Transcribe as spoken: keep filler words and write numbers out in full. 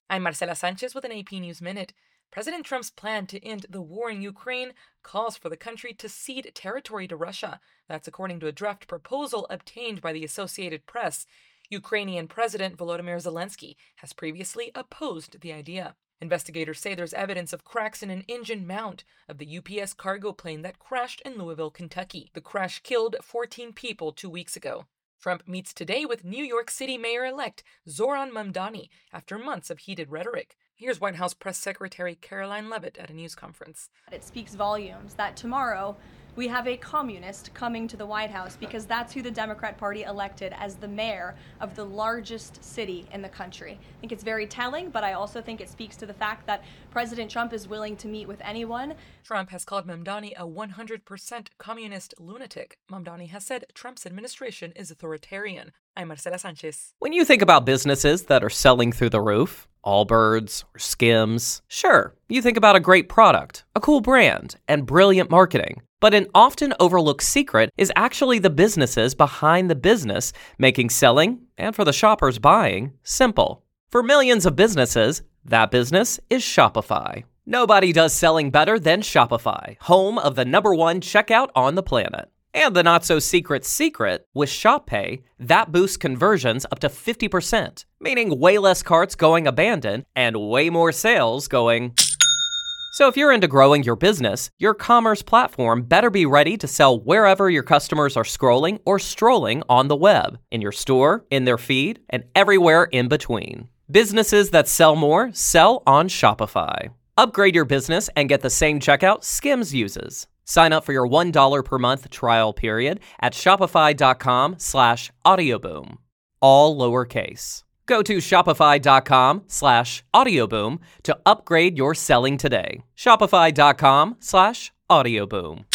I'm Marcela Sanchez with an A P News Minute. President Trump's plan to end the war in Ukraine calls for the country to cede territory to Russia. That's according to a draft proposal obtained by the Associated Press. Ukrainian President Volodymyr Zelensky has previously opposed the idea. Investigators say there's evidence of cracks in an engine mount of the U P S cargo plane that crashed in Louisville, Kentucky. The crash killed fourteen people two weeks ago. Trump meets today with New York City Mayor-elect Zoran Mamdani after months of heated rhetoric. Here's White House Press Secretary Caroline Leavitt at a news conference. It speaks volumes that tomorrow we have a communist coming to the White House because that's who the Democrat Party elected as the mayor of the largest city in the country. I think it's very telling, but I also think it speaks to the fact that President Trump is willing to meet with anyone. Trump has called Mamdani a one hundred percent communist lunatic. Mamdani has said Trump's administration is authoritarian. I'm Marcela Sanchez. When you think about businesses that are selling through the roof, Allbirds or Skims, sure, you think about a great product, a cool brand, and brilliant marketing. But an often overlooked secret is actually the businesses behind the business, making selling, and for the shoppers buying, simple. For millions of businesses, that business is Shopify. Nobody does selling better than Shopify, home of the number one checkout on the planet. And the not-so-secret secret, with Shop Pay, that boosts conversions up to fifty percent, meaning way less carts going abandoned and way more sales going... So if you're into growing your business, your commerce platform better be ready to sell wherever your customers are scrolling or strolling on the web, in your store, in their feed, and everywhere in between. Businesses that sell more sell on Shopify. Upgrade your business and get the same checkout Skims uses. Sign up for your one dollar per month trial period at shopify.com slash audioboom. All lowercase. Go to shopify.com slash audioboom to upgrade your selling today. Shopify.com slash audioboom.